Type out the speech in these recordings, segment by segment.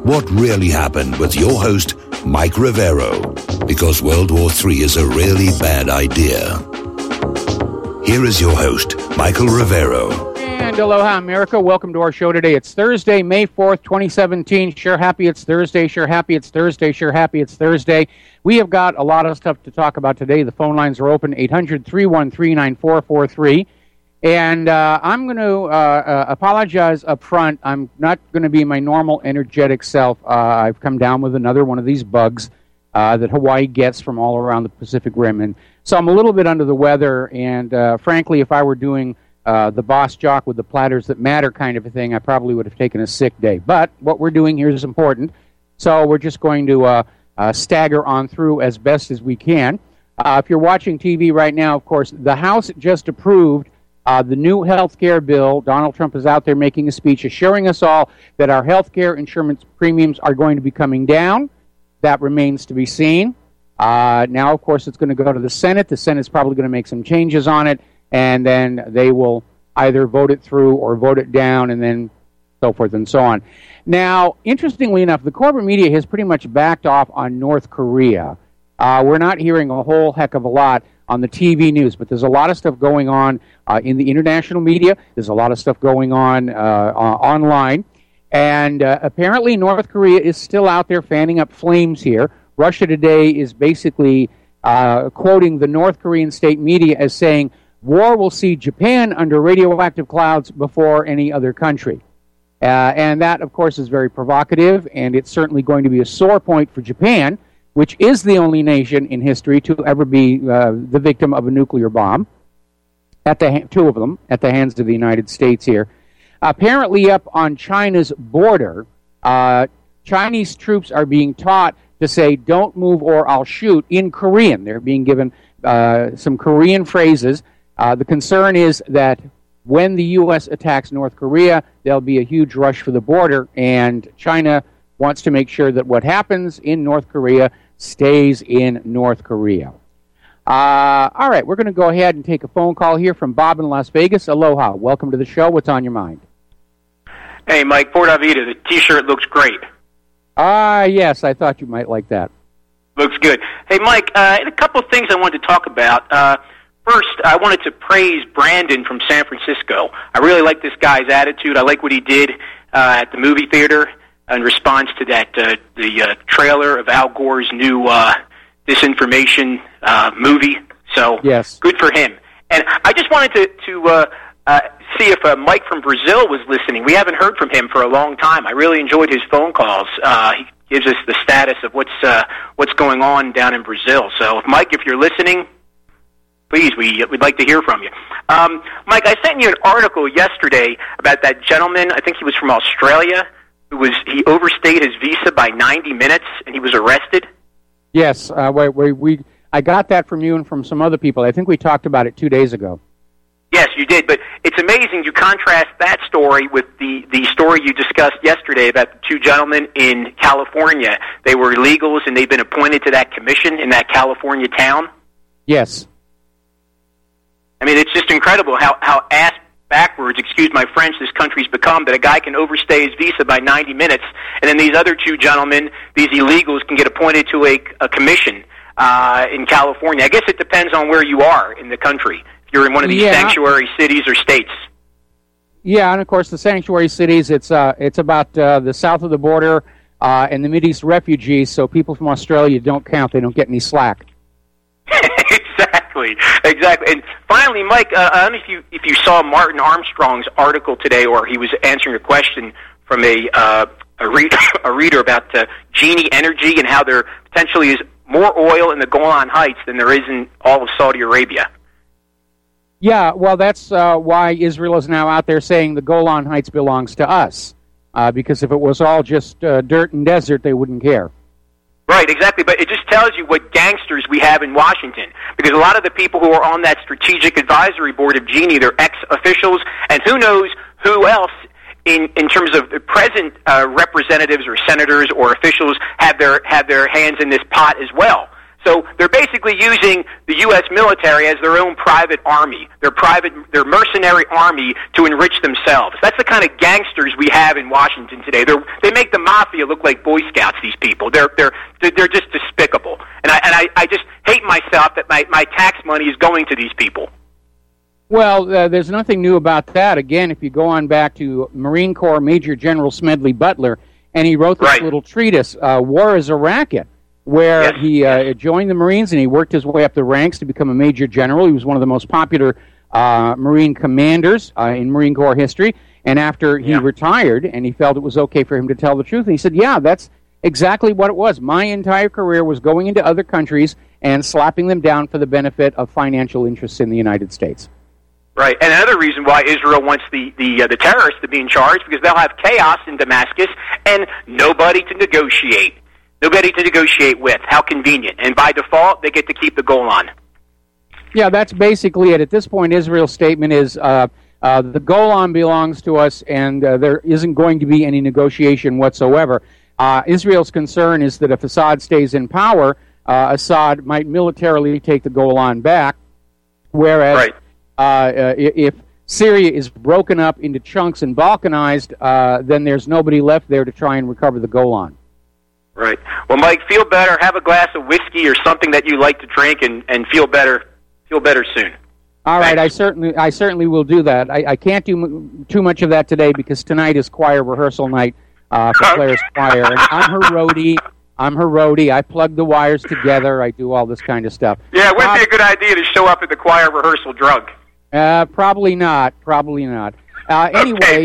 what really happened with your host, Mike Rivero, because World War III is a really bad idea. Here is your host, Michael Rivero. And aloha, America. Welcome to our show today. It's Thursday, May 4th, 2017. Sure happy it's Thursday. Sure happy it's Thursday. Sure happy it's Thursday. We have got a lot of stuff to talk about today. The phone lines are open, 800-313-9443. And I'm going to apologize up front. I'm not going to be my normal energetic self. I've come down with another one of these bugs that Hawaii gets from all around the Pacific Rim. And so I'm a little bit under the weather. And frankly, if I were doing the boss jock with the platters that matter kind of a thing, I probably would have taken a sick day. But what we're doing here is important. So we're just going to stagger on through as best as we can. If you're watching TV right now, of course, the House just approved the new health care bill. Donald Trump is out there making a speech assuring us all that our health care insurance premiums are going to be coming down. That remains to be seen. Now, of course, it's going to go to the Senate. The Senate's probably going to make some changes on it, and then they will either vote it through or vote it down, and then so forth and so on. Now, interestingly enough, the corporate media has pretty much backed off on North Korea. We're not hearing a whole heck of a lot on the TV news, but there's a lot of stuff going on in the international media. There's a lot of stuff going on online. And apparently North Korea is still out there fanning up flames here. Russia Today is basically quoting the North Korean state media as saying, war will see Japan under radioactive clouds before any other country. And that, of course, is very provocative, and it's certainly going to be a sore point for Japan, which is the only nation in history to ever be the victim of a nuclear bomb, two of them, at the hands of the United States here. Apparently up on China's border, Chinese troops are being taught to say, don't move or I'll shoot, in Korean. They're being given some Korean phrases. The concern is that when the U.S. attacks North Korea, there'll be a huge rush for the border, and China wants to make sure that what happens in North Korea stays in North Korea. All right, we're going to go ahead and take a phone call here from Bob in Las Vegas. Aloha. Welcome to the show. What's on your mind? Hey, Mike, Port Avita, the T-shirt looks great. Yes, I thought you might like that. Looks good. Hey, Mike, a couple of things I wanted to talk about. First, I wanted to praise Brandon from San Francisco. I really like this guy's attitude. I like what he did at the movie theater in response to that the trailer of Al Gore's new disinformation movie. So, yes, good for him. And I just wanted to see if Mike from Brazil was listening. We haven't heard from him for a long time. I really enjoyed his phone calls. He gives us the status of what's going on down in Brazil. So, Mike, if you're listening, please, we'd like to hear from you. Mike, I sent you an article yesterday about that gentleman. I think he was from Australia. He overstayed his visa by 90 minutes, and he was arrested. Yes, I got that from you and from some other people. I think we talked about it 2 days ago. Yes, you did, but it's amazing you contrast that story with the story you discussed yesterday about the two gentlemen in California. They were illegals, and they've been appointed to that commission in that California town. Yes. I mean, it's just incredible how ass backwards, excuse my French, this country's become, that a guy can overstay his visa by 90 minutes, and then these other two gentlemen, these illegals, can get appointed to a commission in California. I guess it depends on where you are in the country, if you're in one of these sanctuary cities or states. Yeah, and of course the sanctuary cities, it's about the south of the border and the Mideast refugees, so people from Australia don't count. They don't get any slack. Exactly. And finally, Mike, I don't know if you saw Martin Armstrong's article today, or he was answering a question from a reader about Genie Energy and how there potentially is more oil in the Golan Heights than there is in all of Saudi Arabia. Yeah, well, that's why Israel is now out there saying the Golan Heights belongs to us, because if it was all just dirt and desert, they wouldn't care. Right, exactly, but it just tells you what gangsters we have in Washington, because a lot of the people who are on that strategic advisory board of Genie, they're ex-officials, and who knows who else in terms of present representatives or senators or officials have their hands in this pot as well. So they're basically using the U.S. military as their own private army, their mercenary army to enrich themselves. That's the kind of gangsters we have in Washington today. They make the mafia look like Boy Scouts. These people, they're just despicable. And I just hate myself that my tax money is going to these people. Well, there's nothing new about that. Again, if you go on back to Marine Corps Major General Smedley Butler, and he wrote this little treatise, War is a Racket, where he joined the Marines and he worked his way up the ranks to become a major general. He was one of the most popular Marine commanders in Marine Corps history. And after he retired, and he felt it was okay for him to tell the truth, and he said, yeah, that's exactly what it was. My entire career was going into other countries and slapping them down for the benefit of financial interests in the United States. Right, and another reason why Israel wants the terrorists to be in charge, because they'll have chaos in Damascus and nobody to negotiate with. How convenient. And by default, they get to keep the Golan. Yeah, that's basically it. At this point, Israel's statement is the Golan belongs to us, and there isn't going to be any negotiation whatsoever. Israel's concern is that if Assad stays in power, Assad might militarily take the Golan back, whereas if Syria is broken up into chunks and balkanized, then there's nobody left there to try and recover the Golan. Right. Well, Mike, feel better. Have a glass of whiskey or something that you like to drink, and feel better. Feel better soon. All right. I certainly will do that. I can't do too much of that today because tonight is choir rehearsal night for Claire's Choir, and I'm her roadie. I plug the wires together. I do all this kind of stuff. Yeah, it wouldn't be a good idea to show up at the choir rehearsal drunk. Probably not. Anyway.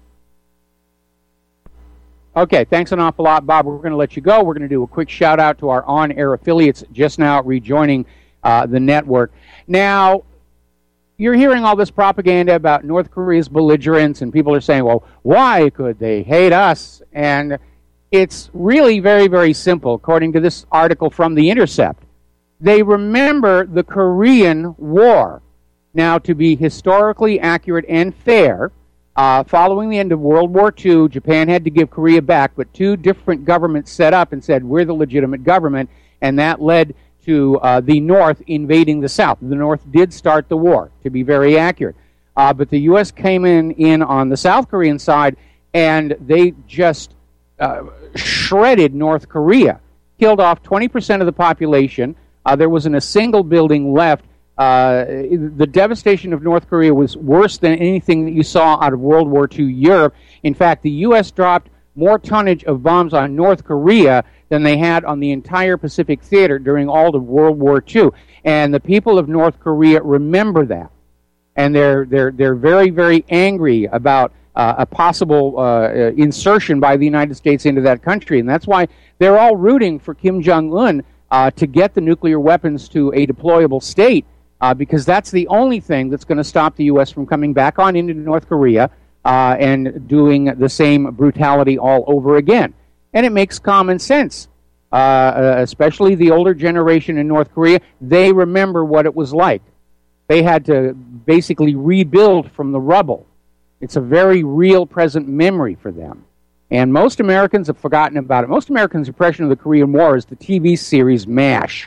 Okay, thanks an awful lot, Bob. We're going to let you go. We're going to do a quick shout-out to our on-air affiliates just now rejoining the network. Now, you're hearing all this propaganda about North Korea's belligerence, and people are saying, well, why could they hate us? And it's really very, very simple, according to this article from The Intercept. They remember the Korean War. Now, to be historically accurate and fair, following the end of World War II, Japan had to give Korea back, but two different governments set up and said, we're the legitimate government, and that led to the North invading the South. The North did start the war, to be very accurate. But the U.S. came in on the South Korean side, and they just shredded North Korea, killed off 20% of the population. There wasn't a single building left. The devastation of North Korea was worse than anything that you saw out of World War II Europe. In fact, the U.S. dropped more tonnage of bombs on North Korea than they had on the entire Pacific Theater during all of World War II. And the people of North Korea remember that. And they're very, very angry about a possible insertion by the United States into that country. And that's why they're all rooting for Kim Jong-un to get the nuclear weapons to a deployable state. Because that's the only thing that's going to stop the U.S. from coming back on into North Korea and doing the same brutality all over again. And it makes common sense, especially the older generation in North Korea. They remember what it was like. They had to basically rebuild from the rubble. It's a very real present memory for them. And most Americans have forgotten about it. Most Americans' impression of the Korean War is the TV series MASH.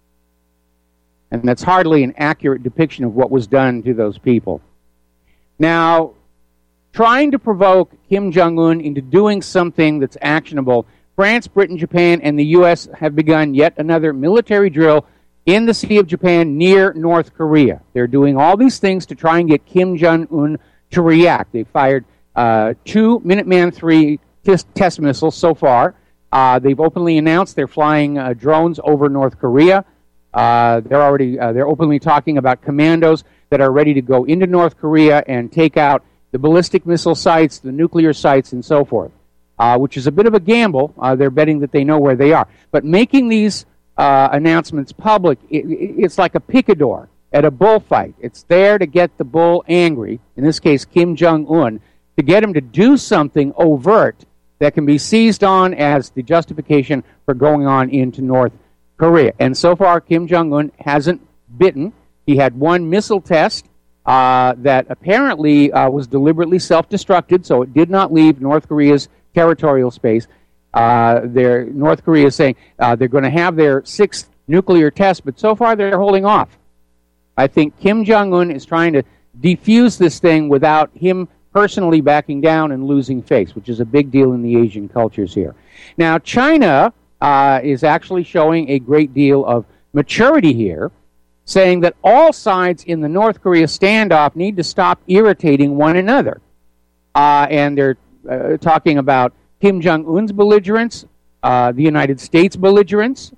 And that's hardly an accurate depiction of what was done to those people. Now, trying to provoke Kim Jong-un into doing something that's actionable, France, Britain, Japan, and the U.S. have begun yet another military drill in the Sea of Japan near North Korea. They're doing all these things to try and get Kim Jong-un to react. They fired 2 Minuteman III test missiles so far. They've openly announced they're flying drones over North Korea. They're openly talking about commandos that are ready to go into North Korea and take out the ballistic missile sites, the nuclear sites, and so forth, which is a bit of a gamble. They're betting that they know where they are. But making these announcements public, it's like a picador at a bullfight. It's there to get the bull angry, in this case Kim Jong-un, to get him to do something overt that can be seized on as the justification for going on into North Korea. And so far, Kim Jong-un hasn't bitten. He had one missile test that apparently was deliberately self-destructed, so it did not leave North Korea's territorial space. North Korea is saying they're going to have their 6th nuclear test, but so far they're holding off. I think Kim Jong-un is trying to defuse this thing without him personally backing down and losing face, which is a big deal in the Asian cultures here. Now, China is actually showing a great deal of maturity here, saying that all sides in the North Korea standoff need to stop irritating one another. And they're talking about Kim Jong-un's belligerence, the United States belligerence,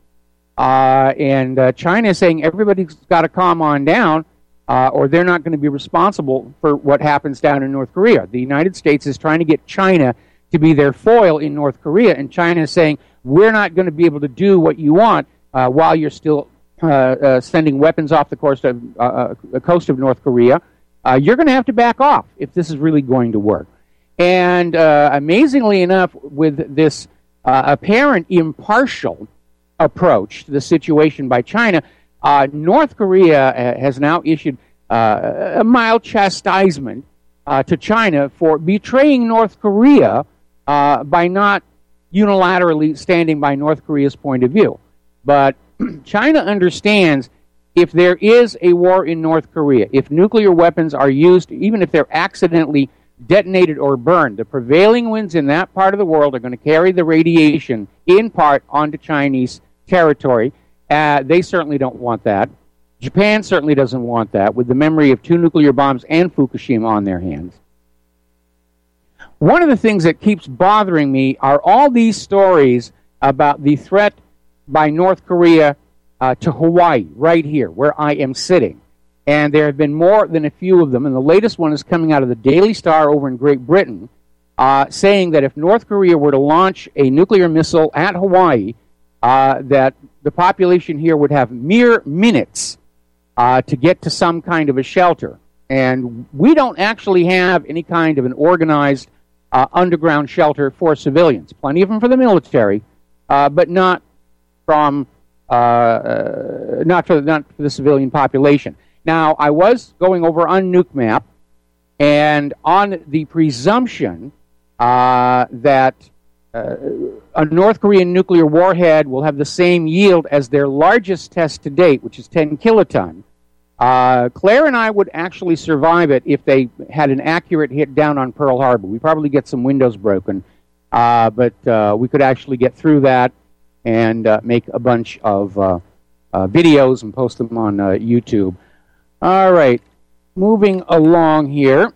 and China is saying everybody's got to calm on down, or they're not going to be responsible for what happens down in North Korea. The United States is trying to get China to be their foil in North Korea, and China is saying, we're not going to be able to do what you want while you're still sending weapons off the coast of North Korea. You're going to have to back off if this is really going to work. And amazingly enough, with this apparent impartial approach to the situation by China, North Korea has now issued a mild chastisement to China for betraying North Korea by not unilaterally standing by North Korea's point of view. But China understands if there is a war in North Korea, if nuclear weapons are used, even if they're accidentally detonated or burned, the prevailing winds in that part of the world are going to carry the radiation in part onto Chinese territory. They certainly don't want that. Japan certainly doesn't want that, with the memory of 2 nuclear bombs and Fukushima on their hands. One of the things that keeps bothering me are all these stories about the threat by North Korea to Hawaii, right here, where I am sitting. And there have been more than a few of them, and the latest one is coming out of the Daily Star over in Great Britain, saying that if North Korea were to launch a nuclear missile at Hawaii, that the population here would have mere minutes to get to some kind of a shelter. And we don't actually have any kind of an organized underground shelter for civilians. Plenty of them for the military, but not for the civilian population. Now, I was going over on Nuke Map, and on the presumption that a North Korean nuclear warhead will have the same yield as their largest test to date, which is 10 kiloton, Claire and I would actually survive it if they had an accurate hit down on Pearl Harbor. We'd probably get some windows broken, but we could actually get through that and make a bunch of videos and post them on YouTube. All right, moving along here.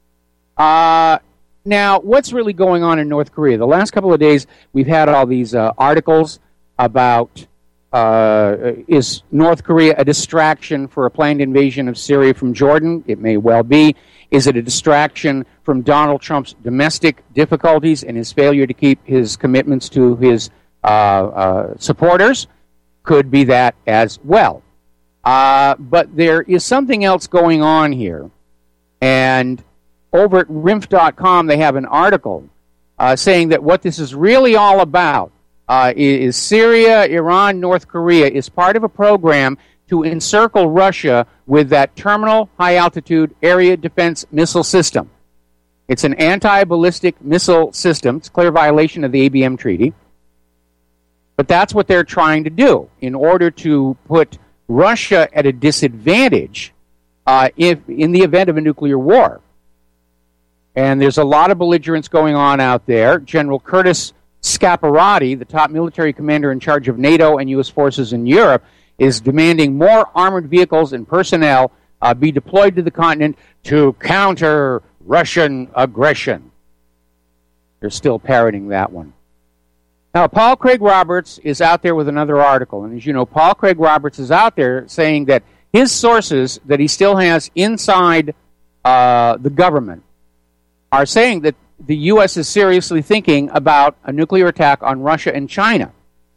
Now, what's really going on in North Korea? The last couple of days, we've had all these articles about is North Korea a distraction for a planned invasion of Syria from Jordan? It may well be. Is it a distraction from Donald Trump's domestic difficulties and his failure to keep his commitments to his supporters? Could be that as well. But there is something else going on here. And over at RIMF.com, they have an article saying that what this is really all about is Syria, Iran, North Korea is part of a program to encircle Russia with that Terminal High-Altitude Area Defense Missile System. It's an anti-ballistic missile system. It's a clear violation of the ABM Treaty. But that's what they're trying to do in order to put Russia at a disadvantage in the event of a nuclear war. And there's a lot of belligerence going on out there. General Curtis Scaparrotti, the top military commander in charge of NATO and U.S. forces in Europe, is demanding more armored vehicles and personnel be deployed to the continent to counter Russian aggression. They're still parroting that one. Now, Paul Craig Roberts is out there with another article. And as you know, Paul Craig Roberts is out there saying that his sources that he still has inside the government are saying that the U.S. is seriously thinking about a nuclear attack on Russia and China.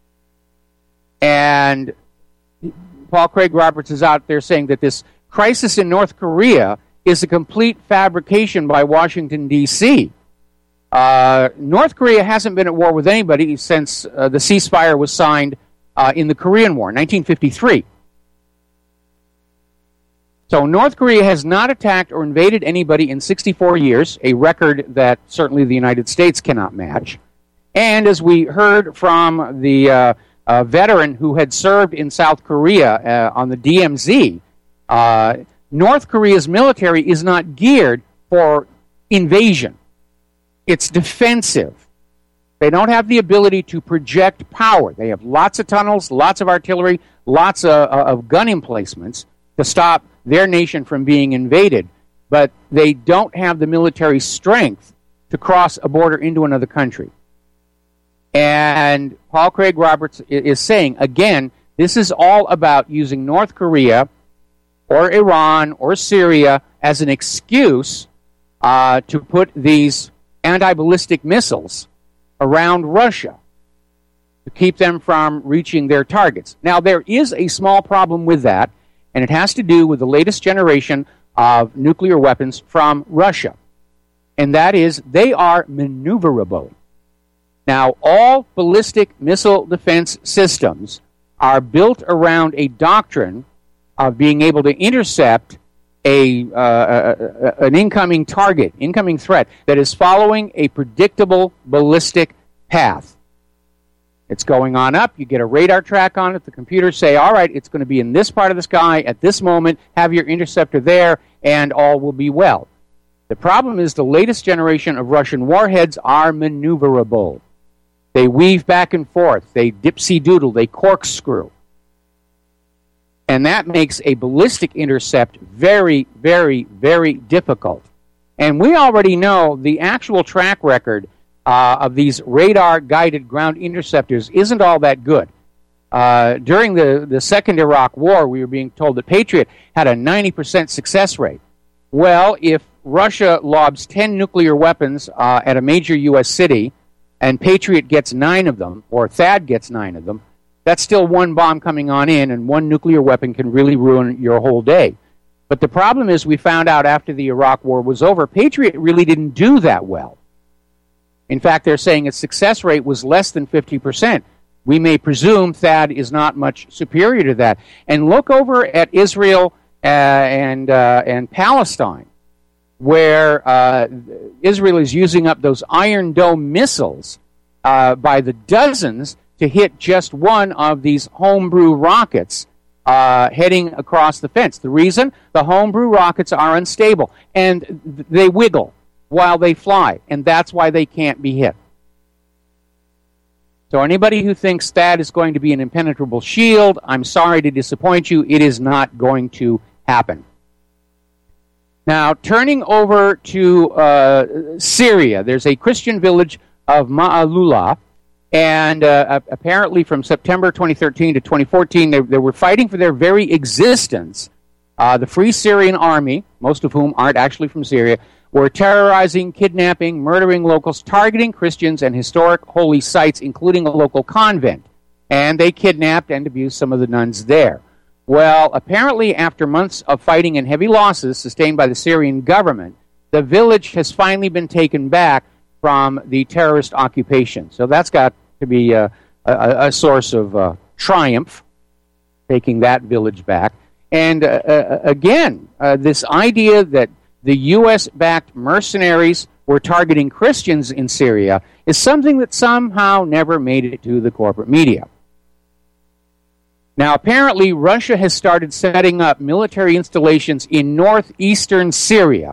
And Paul Craig Roberts is out there saying that this crisis in North Korea is a complete fabrication by Washington, D.C. North Korea hasn't been at war with anybody since the ceasefire was signed in the Korean War, 1953. So North Korea has not attacked or invaded anybody in 64 years, a record that certainly the United States cannot match. And as we heard from the a veteran who had served in South Korea on the DMZ, North Korea's military is not geared for invasion. It's defensive. They don't have the ability to project power. They have lots of tunnels, lots of artillery, lots of gun emplacements to stop their nation from being invaded. But they don't have the military strength to cross a border into another country. And Paul Craig Roberts is saying, again, this is all about using North Korea or Iran or Syria as an excuse to put these anti-ballistic missiles around Russia to keep them from reaching their targets. Now, there is a small problem with that, and it has to do with the latest generation of nuclear weapons from Russia. And that is, they are maneuverable. Now, all ballistic missile defense systems are built around a doctrine of being able to intercept an incoming target, incoming threat that is following a predictable ballistic path. It's going on up. You get a radar track on it. The computers say, all right, it's going to be in this part of the sky at this moment. Have your interceptor there, and all will be well. The problem is the latest generation of Russian warheads are maneuverable. They weave back and forth. They dipsy-doodle. They corkscrew. And that makes a ballistic intercept very, very, very difficult. And we already know the actual track record of these radar-guided ground interceptors isn't all that good. During the Second Iraq War, we were being told that Patriot had a 90% success rate. Well, if Russia lobs 10 nuclear weapons at a major U.S. city, and Patriot gets 9 of them, or THAAD gets 9 of them, that's still one bomb coming on in, and one nuclear weapon can really ruin your whole day. But the problem is, we found out after the Iraq War was over, Patriot really didn't do that well. In fact, they're saying its success rate was less than 50%. We may presume THAAD is not much superior to that. And look over at Israel and Palestine, where Israel is using up those Iron Dome missiles by the dozens to hit just one of these homebrew rockets heading across the fence. The reason? The homebrew rockets are unstable, and they wiggle while they fly, and that's why they can't be hit. So anybody who thinks that is going to be an impenetrable shield, I'm sorry to disappoint you, it is not going to happen. Now, turning over to Syria, there's a Christian village of Ma'alula, and apparently from September 2013 to 2014, they were fighting for their very existence. The Free Syrian Army, most of whom aren't actually from Syria, were terrorizing, kidnapping, murdering locals, targeting Christians and historic holy sites, including a local convent. And they kidnapped and abused some of the nuns there. Well, apparently after months of fighting and heavy losses sustained by the Syrian government, the village has finally been taken back from the terrorist occupation. So that's got to be a source of triumph, taking that village back. And again, this idea that the U.S.-backed mercenaries were targeting Christians in Syria is something that somehow never made it to the corporate media. Now, apparently, Russia has started setting up military installations in northeastern Syria,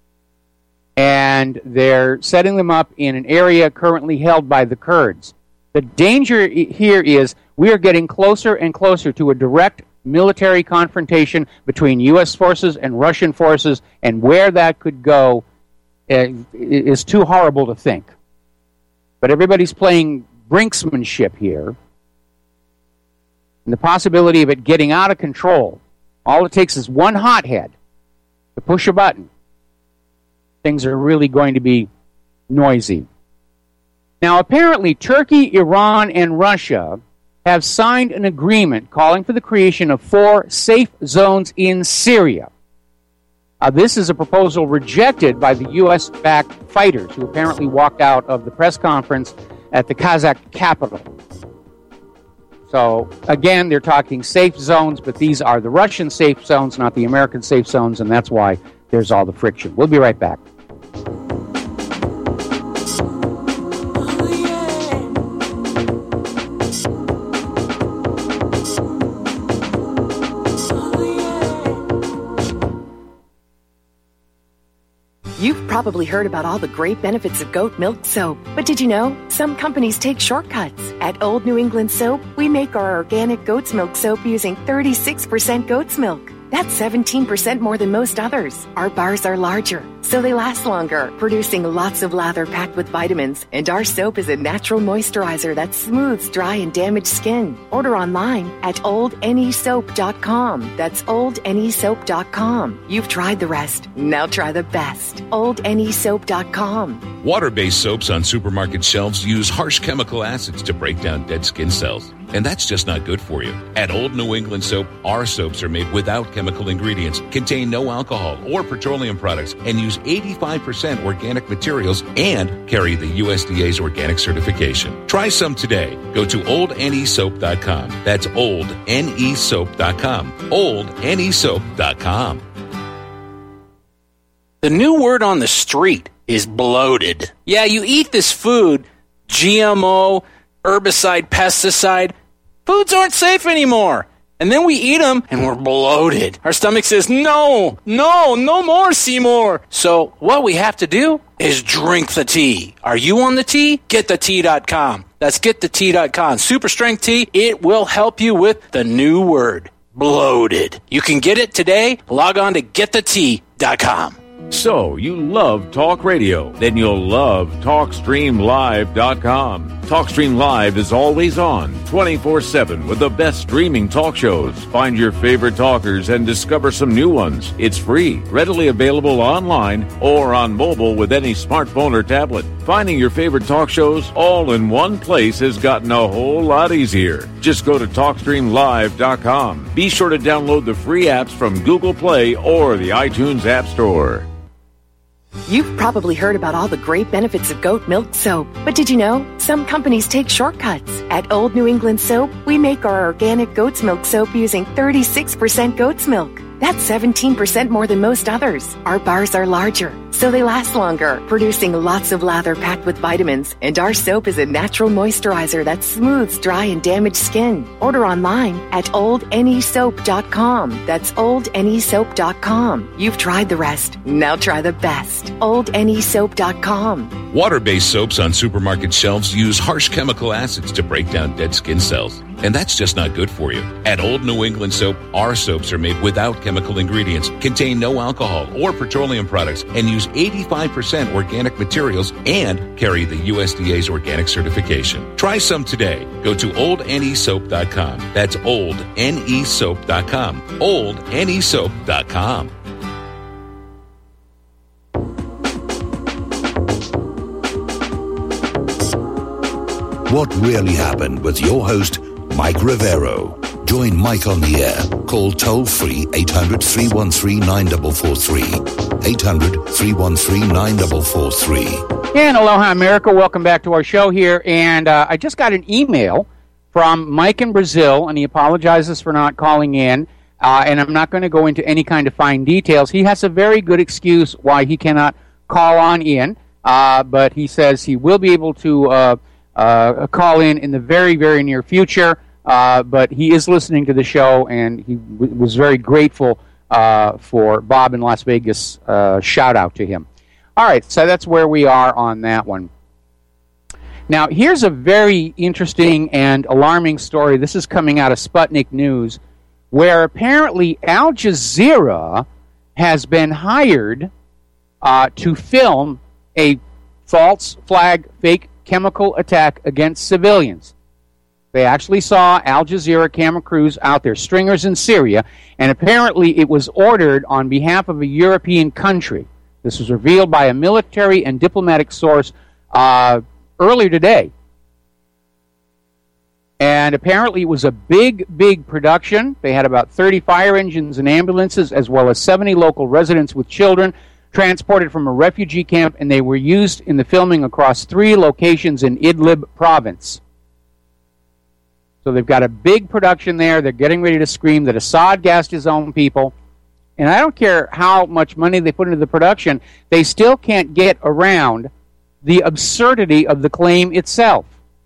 and they're setting them up in an area currently held by the Kurds. The danger here is we are getting closer and closer to a direct military confrontation between U.S. forces and Russian forces, and where that could go is too horrible to think. But everybody's playing brinksmanship here, and the possibility of it getting out of control. All it takes is one hothead to push a button. Things are really going to be noisy. Now, apparently, Turkey, Iran, and Russia have signed an agreement calling for the creation of 4 safe zones in Syria. This is a proposal rejected by the U.S.-backed fighters who apparently walked out of the press conference at the Kazakh capital. So, again, they're talking safe zones, but these are the Russian safe zones, not the American safe zones, and that's why there's all the friction. We'll be right back. probably heard about all the great benefits of goat milk soap. But did you know some companies take shortcuts? At Old New England Soap, we make our organic goat's milk soap using 36% goat's milk. That's 17% more than most others. Our bars are larger, so they last longer, producing lots of lather packed with vitamins. And our soap is a natural moisturizer that smooths dry and damaged skin. Order online at oldnesoap.com. That's oldnesoap.com. You've tried the rest. Now try the best. oldnesoap.com. Water-based soaps on supermarket shelves use harsh chemical acids to break down dead skin cells. And that's just not good for you. At Old New England Soap, our soaps are made without chemical ingredients, contain no alcohol or petroleum products, and use 85% organic materials and carry the USDA's organic certification. Try some today. Go to oldnesoap.com. That's oldnesoap.com. oldnesoap.com. The new word on the street is bloated. Yeah, you eat this food, GMO, herbicide, pesticide. Foods aren't safe anymore. And then we eat them and we're bloated. Our stomach says, no more, Seymour. So what we have to do is drink the tea. Are you on the tea? GetTheTea.com. That's GetTheTea.com. Super strength tea. It will help you with the new word, bloated. You can get it today. Log on to GetTheTea.com. So, you love talk radio? Then you'll love TalkStreamLive.com. TalkStream Live is always on, 24/7, with the best streaming talk shows. Find your favorite talkers and discover some new ones. It's free, readily available online or on mobile with any smartphone or tablet. Finding your favorite talk shows all in one place has gotten a whole lot easier. Just go to TalkStreamLive.com. Be sure to download the free apps from Google Play or the iTunes App Store. You've probably heard about all the great benefits of goat milk soap. But did you know some companies take shortcuts? At Old New England Soap, we make our organic goat's milk soap using 36% goat's milk. That's 17% more than most others. Our bars are larger, so they last longer, producing lots of lather packed with vitamins. And our soap is a natural moisturizer that smooths dry and damaged skin. Order online at oldnesoap.com. That's oldnesoap.com. You've tried the rest. Now try the best. oldnesoap.com. Water-based soaps on supermarket shelves use harsh chemical acids to break down dead skin cells. And that's just not good for you. At Old New England Soap, our soaps are made without chemical ingredients, contain no alcohol or petroleum products, and use 85% organic materials and carry the USDA's organic certification. Try some today. Go to oldnesoap.com. That's oldnesoap.com. oldnesoap.com. What really happened with your host, Mike Rivero. Join Mike on the air. Call toll-free 800-313-9443. 800-313-9443. And aloha, America. Welcome back to our show here. And I just got an email from Mike in Brazil, and he apologizes for not calling in. And I'm not going to go into any kind of fine details. He has a very good excuse why he cannot call on in, but he says he will be able to call in the very, very near future. But he is listening to the show, and he was very grateful for Bob in Las Vegas' shout-out to him. All right, so that's where we are on that one. Now, here's a very interesting and alarming story. This is coming out of Sputnik News, where apparently Al Jazeera has been hired to film a false flag, fake chemical attack against civilians. They actually saw Al Jazeera camera crews out there, stringers in Syria, and apparently it was ordered on behalf of a European country. This was revealed by a military and diplomatic source earlier today. And apparently it was a big, big production. They had about 30 fire engines and ambulances, as well as 70 local residents with children transported from a refugee camp, and they were used in the filming across 3 locations in Idlib province. So they've got a big production there. They're getting ready to scream that Assad gassed his own people. And I don't care how much money they put into the production, they still can't get around the absurdity of the claim itself.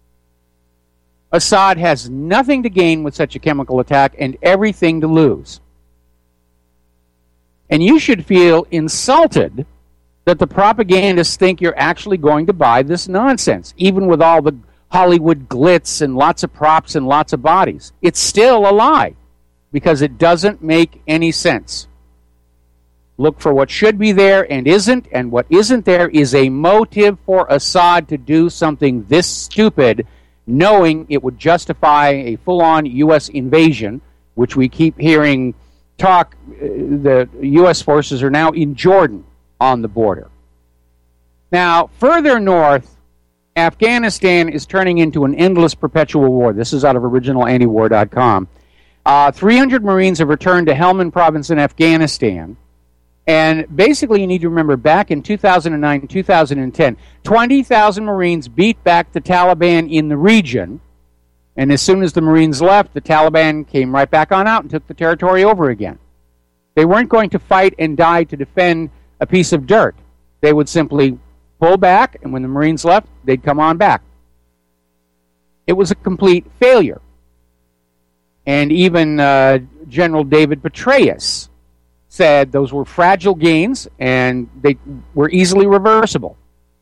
Assad has nothing to gain with such a chemical attack and everything to lose. And you should feel insulted that the propagandists think you're actually going to buy this nonsense, even with all the Hollywood glitz and lots of props and lots of bodies. It's still a lie because it doesn't make any sense. Look for what should be there and isn't, and what isn't there is a motive for Assad to do something this stupid, knowing it would justify a full-on U.S. invasion, which we keep hearing talk. The U.S. forces are now in Jordan on the border. Now, further north, Afghanistan is turning into an endless perpetual war. This is out of OriginalAntiWar.com. 300 Marines have returned to Helmand Province in Afghanistan. And basically, you need to remember, back in 2009 and 2010, 20,000 Marines beat back the Taliban in the region. And as soon as the Marines left, the Taliban came right back on out and took the territory over again. They weren't going to fight and die to defend a piece of dirt. They would simply pull back, and when the Marines left, they'd come on back. It was a complete failure. And even General David Petraeus said those were fragile gains and they were easily reversible.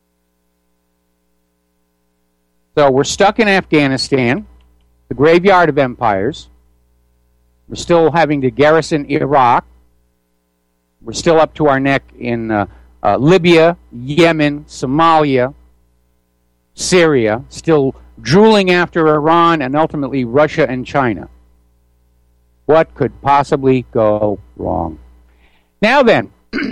So we're stuck in Afghanistan, the graveyard of empires. We're still having to garrison Iraq. We're still up to our neck in Libya, Yemen, Somalia, Syria, still drooling after Iran and ultimately Russia and China. What could possibly go wrong? Now then,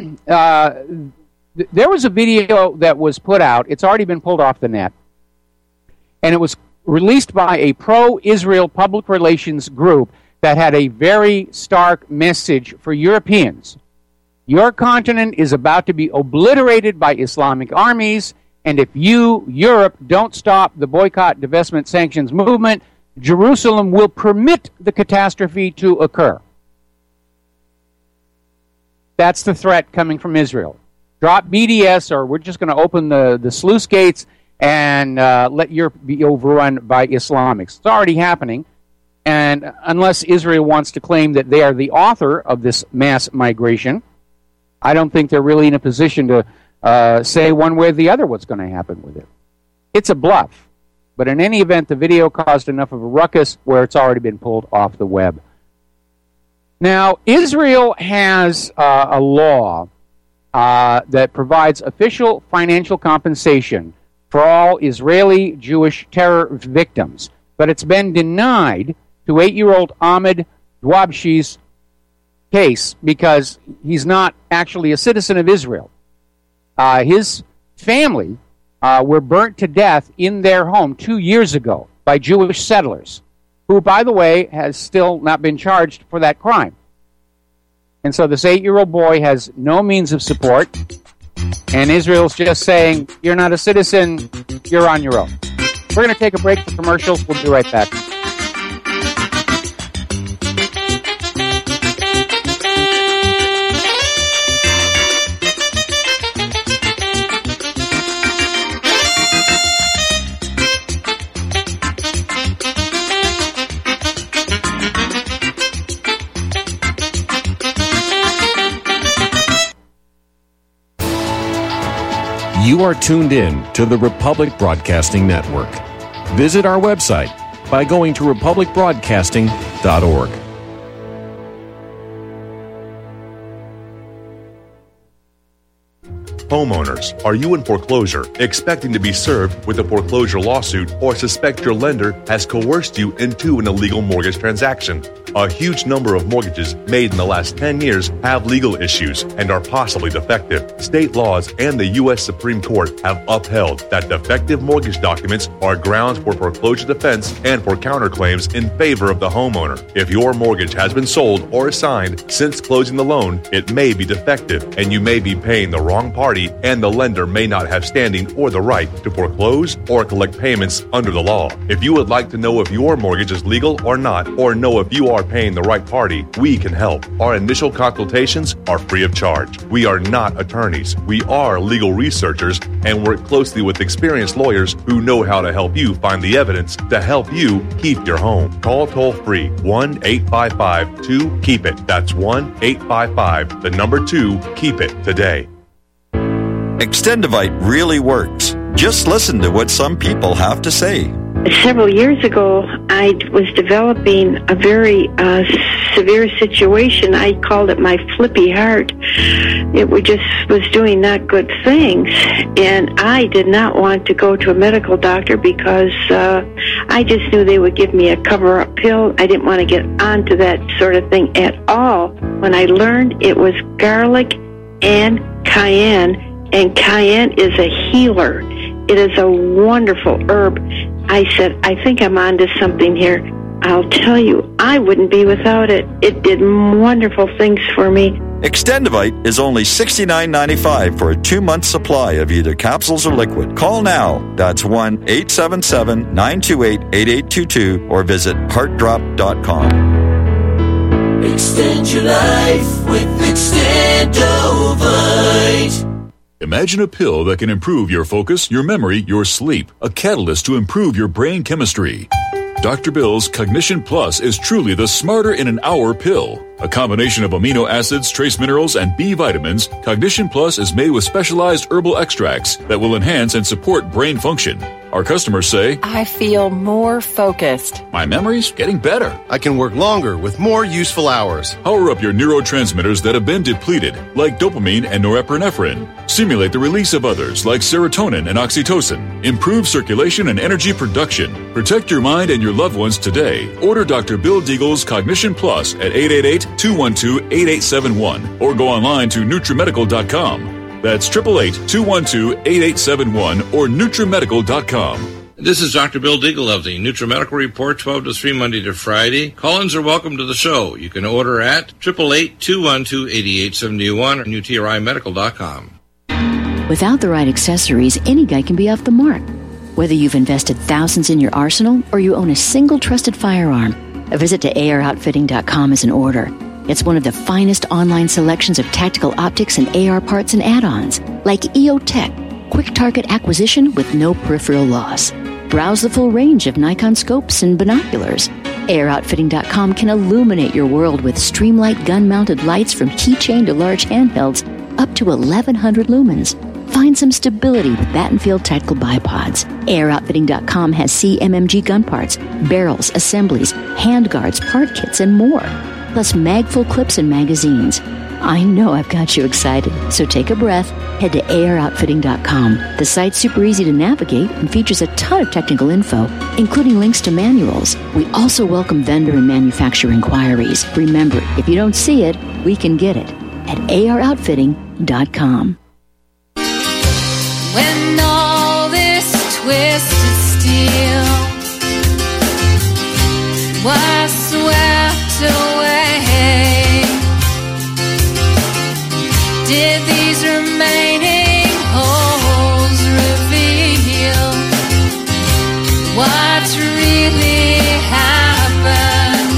there was a video that was put out. It's already been pulled off the net. And it was released by a pro-Israel public relations group that had a very stark message for Europeans. Your continent is about to be obliterated by Islamic armies, and if you, Europe, don't stop the boycott, divestment, sanctions movement, Jerusalem will permit the catastrophe to occur. That's the threat coming from Israel. Drop BDS, or we're just going to open the sluice gates and let Europe be overrun by Islamics. It's already happening. And unless Israel wants to claim that they are the author of this mass migration, I don't think they're really in a position to say one way or the other what's going to happen with it. It's a bluff. But in any event, the video caused enough of a ruckus where it's already been pulled off the web. Now, Israel has a law that provides official financial compensation for all Israeli Jewish terror victims. But it's been denied to 8-year-old Ahmed Dwabshi's case because he's not actually a citizen of Israel. His family were burnt to death in their home 2 years ago by Jewish settlers, who, by the way, has still not been charged for that crime. And so this 8-year-old boy has no means of support, and Israel's just saying, you're not a citizen, you're on your own. We're going to take a break for commercials. We'll be right back. You are tuned in to the Republic Broadcasting Network. Visit our website by going to republicbroadcasting.org. Homeowners, are you in foreclosure, expecting to be served with a foreclosure lawsuit, or suspect your lender has coerced you into an illegal mortgage transaction? A huge number of mortgages made in the last 10 years have legal issues and are possibly defective. State laws and the U.S. Supreme Court have upheld that defective mortgage documents are grounds for foreclosure defense and for counterclaims in favor of the homeowner. If your mortgage has been sold or assigned since closing the loan, it may be defective and you may be paying the wrong party, and the lender may not have standing or the right to foreclose or collect payments under the law. If you would like to know if your mortgage is legal or not, or know if you are paying the right party, we can help. Our initial consultations are free of charge. We are not attorneys. We are legal researchers and work closely with experienced lawyers who know how to help you find the evidence to help you keep your home. Call toll-free 1-855-2-KEEP-IT. That's 1-855-2-KEEP-IT today. Extendivite really works. Just listen to what some people have to say. Several years ago, I was developing a very severe situation. I called it my flippy heart. It was doing not good things, and I did not want to go to a medical doctor because I just knew they would give me a cover-up pill. I didn't want to get onto that sort of thing at all. When I learned it was garlic and cayenne is a healer. It is a wonderful herb. I said, I think I'm onto something here. I'll tell you, I wouldn't be without it. It did wonderful things for me. Extendivite is only $69.95 for a 2-month supply of either capsules or liquid. Call now. That's 1-877-928-8822 or visit heartdrop.com. Extend your life with Extendovite. Imagine a pill that can improve your focus, your memory, your sleep. A catalyst to improve your brain chemistry. Dr. Bill's Cognition Plus is truly the smarter in an hour pill. A combination of amino acids, trace minerals, and B vitamins, Cognition Plus is made with specialized herbal extracts that will enhance and support brain function. Our customers say, I feel more focused. My memory's getting better. I can work longer with more useful hours. Power up your neurotransmitters that have been depleted, like dopamine and norepinephrine. Stimulate the release of others, like serotonin and oxytocin. Improve circulation and energy production. Protect your mind and your loved ones today. Order Dr. Bill Deagle's Cognition Plus at 888-212-8871 or go online to NutriMedical.com. That's 888-212-8871 or NutriMedical.com. This is Dr. Bill Deagle of the NutriMedical Report, 12 to 3, Monday to Friday. Call-ins are welcome to the show. You can order at 888-212-8871 or NutriMedical.com. Without the right accessories, any guy can be off the mark. Whether you've invested thousands in your arsenal or you own a single trusted firearm, a visit to AROutfitting.com is in order. It's one of the finest online selections of tactical optics and AR parts and add-ons, like EOTech, quick target acquisition with no peripheral loss. Browse the full range of Nikon scopes and binoculars. AROutfitting.com can illuminate your world with Streamlight gun-mounted lights from keychain to large handhelds up to 1,100 lumens. Find some stability with Battenfield Tactical Bipods. AROutfitting.com has CMMG gun parts, barrels, assemblies, handguards, part kits, and more. Plus mag-full clips and magazines. I know I've got you excited, so take a breath. Head to AROutfitting.com. The site's super easy to navigate and features a ton of technical info, including links to manuals. We also welcome vendor and manufacturer inquiries. Remember, if you don't see it, we can get it at AROutfitting.com. When all this twisted steel was swept away, did these remaining holes reveal what's really happened?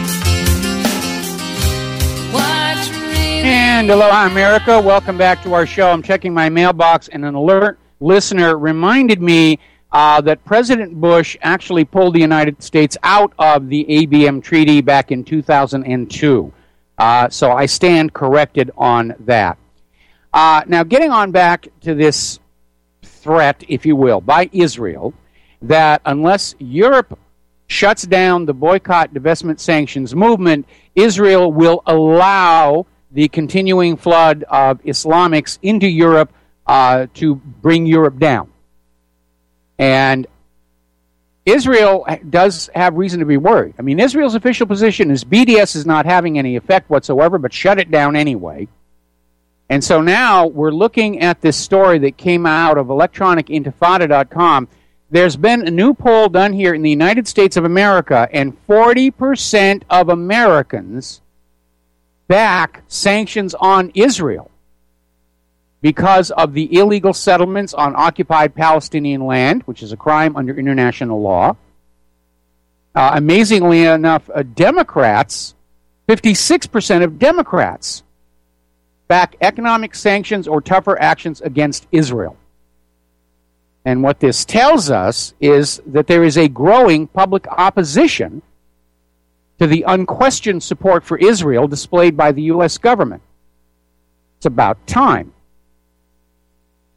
What really And aloha, America. Welcome back to our show. I'm checking my mailbox, and an alert listener reminded me that President Bush actually pulled the United States out of the ABM Treaty back in 2002. So I stand corrected on that. Now, getting on back to this threat, if you will, by Israel, that unless Europe shuts down the boycott, divestment, sanctions movement, Israel will allow the continuing flood of Islamics into Europe to bring Europe down. And Israel does have reason to be worried. I mean, Israel's official position is BDS is not having any effect whatsoever, but shut it down anyway. And so now we're looking at this story that came out of electronicintifada.com. There's been a new poll done here in the United States of America, and 40% of Americans back sanctions on Israel because of the illegal settlements on occupied Palestinian land, which is a crime under international law. Amazingly enough, Democrats, 56% of Democrats back economic sanctions or tougher actions against Israel. And what this tells us is that there is a growing public opposition to the unquestioned support for Israel displayed by the U.S. government. It's about time.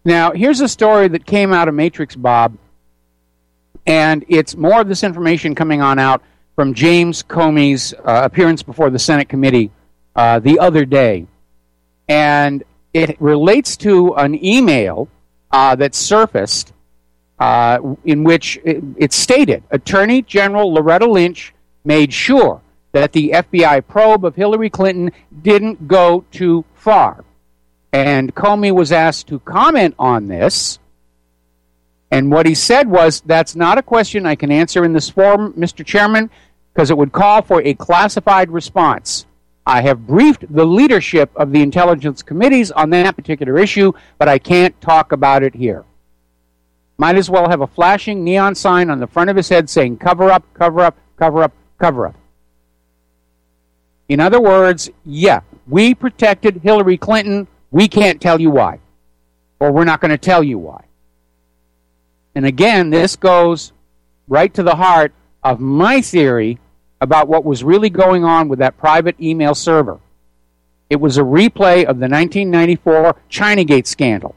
Now, here's a story that came out of Matrix, Bob, and it's more of this information coming on out from James Comey's appearance before the Senate committee the other day. And it relates to an email that surfaced in which it stated, Attorney General Loretta Lynch made sure that the FBI probe of Hillary Clinton didn't go too far. And Comey was asked to comment on this. And what he said was, that's not a question I can answer in this forum, Mr. Chairman, because it would call for a classified response. I have briefed the leadership of the intelligence committees on that particular issue, but I can't talk about it here. Might as well have a flashing neon sign on the front of his head saying, cover up, cover up, cover up, cover up. In other words, yeah, we protected Hillary Clinton. We can't tell you why. Or we're not going to tell you why. And again, this goes right to the heart of my theory about what was really going on with that private email server. It was a replay of the 1994 Chinagate scandal.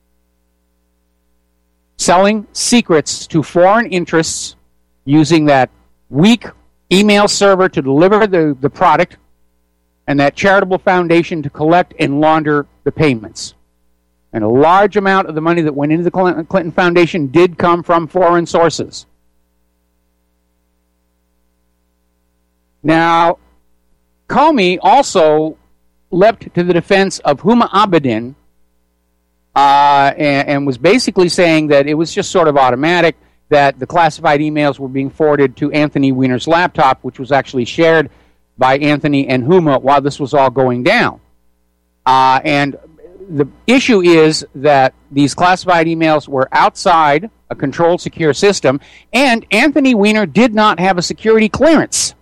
Selling secrets to foreign interests using that weak email server to deliver the product and that charitable foundation to collect and launder the payments. And a large amount of the money that went into the Clinton Foundation did come from foreign sources. Now, Comey also leapt to the defense of Huma Abedin and was basically saying that it was just sort of automatic, that the classified emails were being forwarded to Anthony Weiner's laptop, which was actually shared by Anthony and Huma while this was all going down. And the issue is that these classified emails were outside a controlled, secure system, and Anthony Weiner did not have a security clearance.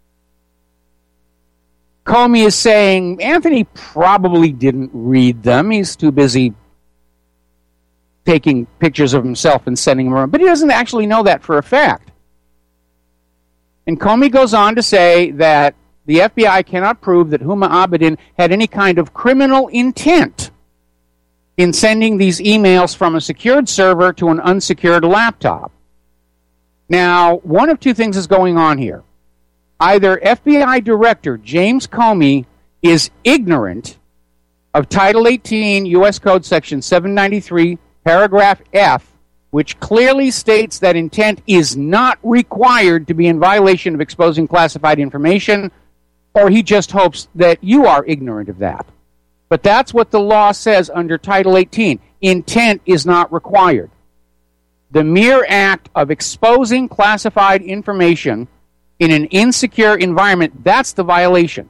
Comey is saying Anthony probably didn't read them. He's too busy taking pictures of himself and sending them around. But he doesn't actually know that for a fact. And Comey goes on to say that the FBI cannot prove that Huma Abedin had any kind of criminal intent in sending these emails from a secured server to an unsecured laptop. Now, one of two things is going on here. Either FBI Director James Comey is ignorant of Title 18 U.S. Code Section 793, Paragraph F, which clearly states that intent is not required to be in violation of exposing classified information, or he just hopes that you are ignorant of that. But that's what the law says under Title 18. Intent is not required. The mere act of exposing classified information in an insecure environment, that's the violation.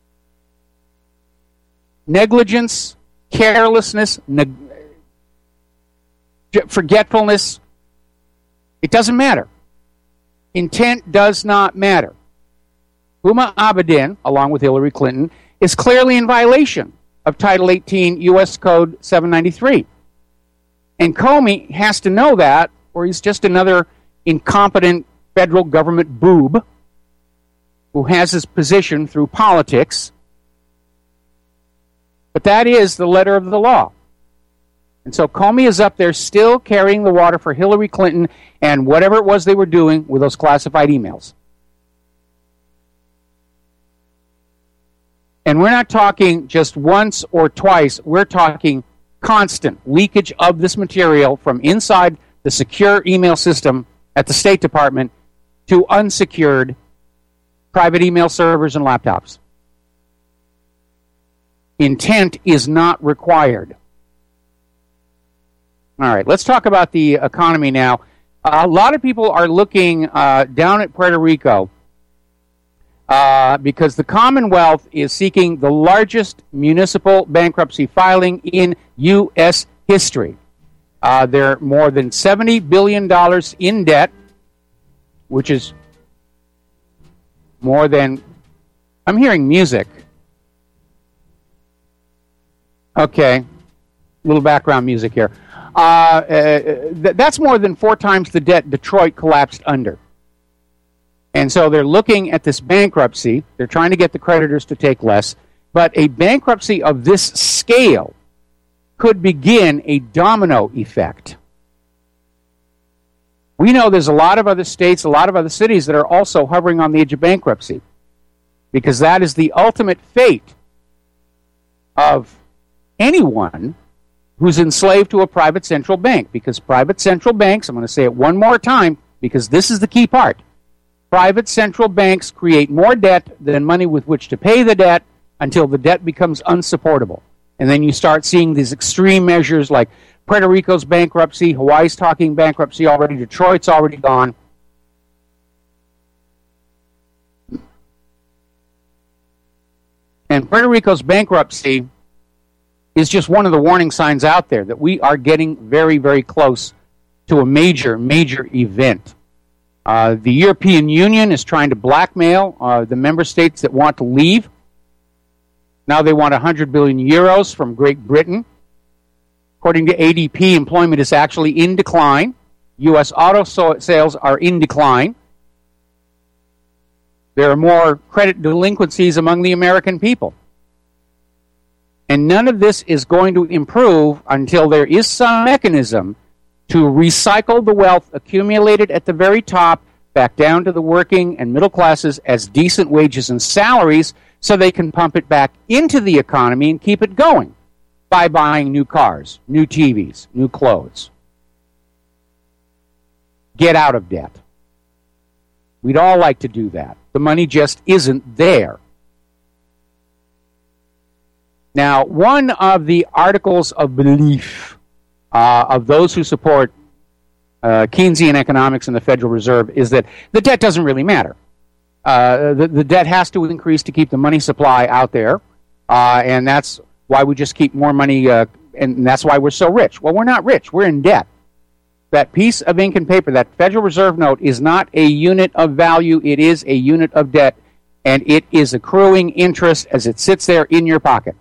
Negligence, carelessness, forgetfulness, it doesn't matter. Intent does not matter. Huma Abedin, along with Hillary Clinton, is clearly in violation of Title 18 U.S. Code 793. And Comey has to know that, or he's just another incompetent federal government boob who has his position through politics. But that is the letter of the law. And so Comey is up there still carrying the water for Hillary Clinton and whatever it was they were doing with those classified emails. And we're not talking just once or twice. We're talking constant leakage of this material from inside the secure email system at the State Department to unsecured private email servers and laptops. Intent is not required. All right, let's talk about the economy now. A lot of people are looking down at Puerto Rico because the Commonwealth is seeking the largest municipal bankruptcy filing in U.S. history. They're more than $70 billion in debt, which is more than... I'm hearing music. Okay, little background music here. That's more than 4 times the debt Detroit collapsed under. And so they're looking at this bankruptcy. They're trying to get the creditors to take less. But a bankruptcy of this scale could begin a domino effect. We know there's a lot of other states, a lot of other cities that are also hovering on the edge of bankruptcy, because that is the ultimate fate of anyone who's enslaved to a private central bank. Because private central banks, I'm going to say it one more time because this is the key part, private central banks create more debt than money with which to pay the debt until the debt becomes unsupportable. And then you start seeing these extreme measures like Puerto Rico's bankruptcy, Hawaii's talking bankruptcy already, Detroit's already gone. And Puerto Rico's bankruptcy is just one of the warning signs out there that we are getting very, very close to a major, major event. The European Union is trying to blackmail the member states that want to leave. Now they want 100 billion euros from Great Britain. According to ADP, employment is actually in decline. U.S. auto sales are in decline. There are more credit delinquencies among the American people. And none of this is going to improve until there is some mechanism to recycle the wealth accumulated at the very top back down to the working and middle classes as decent wages and salaries so they can pump it back into the economy and keep it going by buying new cars, new TVs, new clothes. Get out of debt. We'd all like to do that. The money just isn't there. Now, one of the articles of belief of those who support Keynesian economics and the Federal Reserve is that the debt doesn't really matter. The debt has to increase to keep the money supply out there, and that's why we just keep more money, and that's why we're so rich. Well, we're not rich. We're in debt. That piece of ink and paper, that Federal Reserve note, is not a unit of value. It is a unit of debt, and it is accruing interest as it sits there in your pocket.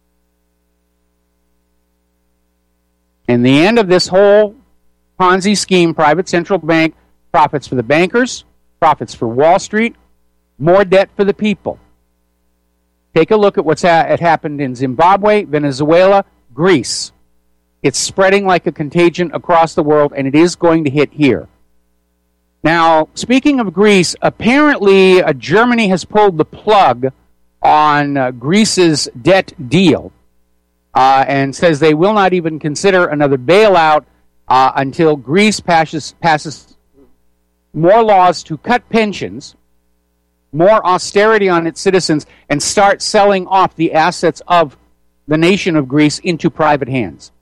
And the end of this whole Ponzi scheme, private central bank, profits for the bankers, profits for Wall Street, more debt for the people. Take a look at what's happened in Zimbabwe, Venezuela, Greece. It's spreading like a contagion across the world, and it is going to hit here. Now, speaking of Greece, apparently Germany has pulled the plug on Greece's debt deal and says they will not even consider another bailout until Greece passes more laws to cut pensions, more austerity on its citizens, and start selling off the assets of the nation of Greece into private hands.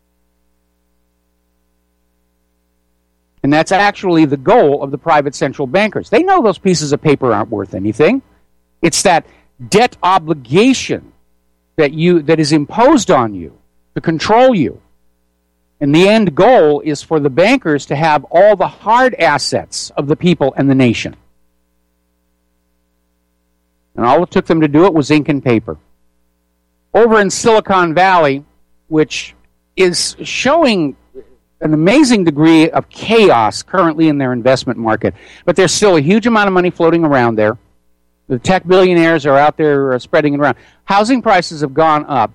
And that's actually the goal of the private central bankers. They know those pieces of paper aren't worth anything. It's that debt obligation that is imposed on you to control you. And the end goal is for the bankers to have all the hard assets of the people and the nation. And all it took them to do it was ink and paper. Over in Silicon Valley, which is showing an amazing degree of chaos currently in their investment market, but there's still a huge amount of money floating around there. The tech billionaires are out there spreading it around. Housing prices have gone up.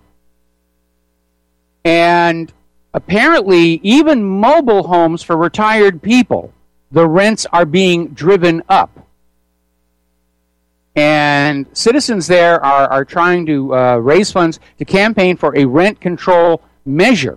And apparently, even mobile homes for retired people, the rents are being driven up. And citizens there are trying to raise funds to campaign for a rent control measure.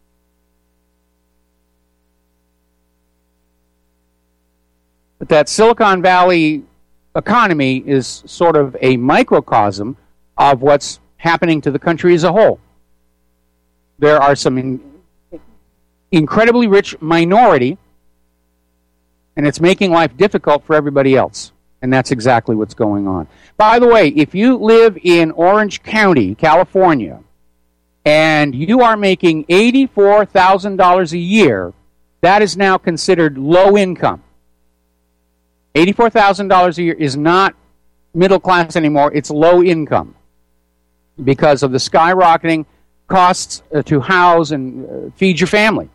But that Silicon Valley economy is sort of a microcosm of what's happening to the country as a whole. There are some incredibly rich minority, and it's making life difficult for everybody else. And that's exactly what's going on. By the way, if you live in Orange County, California, and you are making $84,000 a year, that is now considered low income. $84,000 a year is not middle class anymore. It's low income because of the skyrocketing costs to house and feed your family.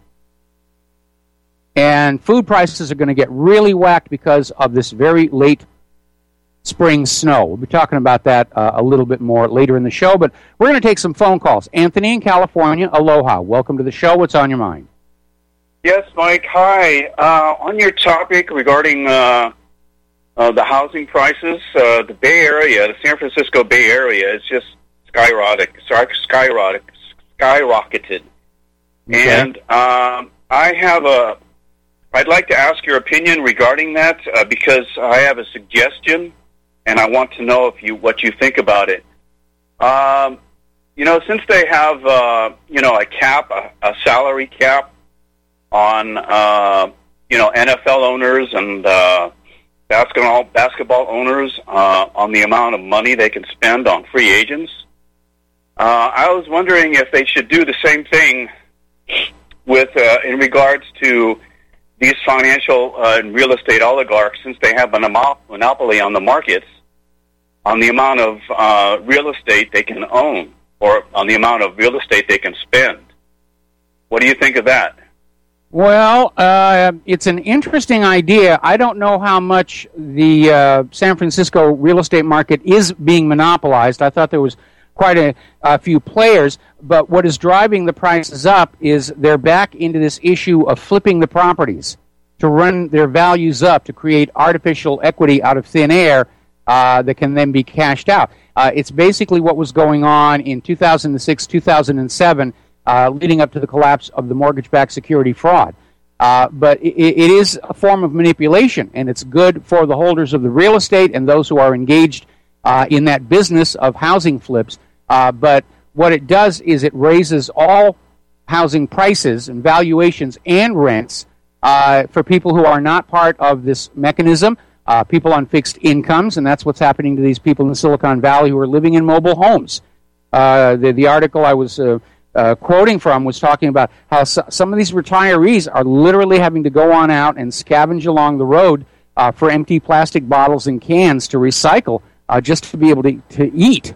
And food prices are going to get really whacked because of this very late spring snow. We'll be talking about that a little bit more later in the show, but we're going to take some phone calls. Anthony in California, aloha. Welcome to the show. What's on your mind? Yes, Mike. Hi. On your topic regarding the housing prices, the Bay Area, the San Francisco Bay Area, is just skyrocketed. Okay. And I'd like to ask your opinion regarding that because I have a suggestion, and I want to know what you think about it. Since they have a cap, a salary cap on NFL owners and basketball owners on the amount of money they can spend on free agents, I was wondering if they should do the same thing with in regards to these financial and real estate oligarchs, since they have a monopoly on the markets, on the amount of real estate they can own or on the amount of real estate they can spend. What do you think of that? Well, it's an interesting idea. I don't know how much the San Francisco real estate market is being monopolized. I thought there was quite a few players, but what is driving the prices up is they're back into this issue of flipping the properties to run their values up to create artificial equity out of thin air that can then be cashed out. It's basically what was going on in 2006, 2007, leading up to the collapse of the mortgage-backed security fraud. But it is a form of manipulation, and it's good for the holders of the real estate and those who are engaged in that business of housing flips. But what it does is it raises all housing prices and valuations and rents for people who are not part of this mechanism, people on fixed incomes, and that's what's happening to these people in the Silicon Valley who are living in mobile homes. The article I was quoting from was talking about how some of these retirees are literally having to go on out and scavenge along the road for empty plastic bottles and cans to recycle just to be able to eat.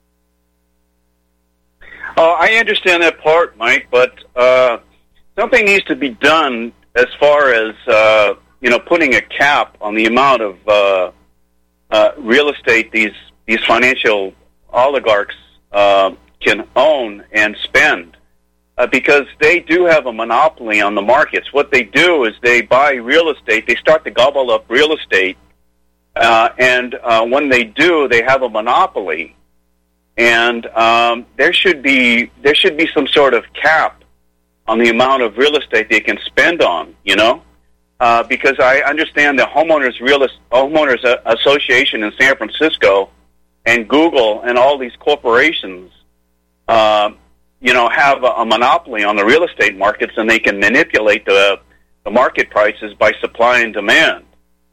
I understand that part, Mike, but something needs to be done as far as putting a cap on the amount of real estate these financial oligarchs can own and spend, because they do have a monopoly on the markets. What they do is they buy real estate, they start to gobble up real estate, and when they do, they have a monopoly. And there should be some sort of cap on the amount of real estate they can spend on, because I understand the homeowners association in San Francisco and Google and all these corporations, have a monopoly on the real estate markets, and they can manipulate the market prices by supply and demand.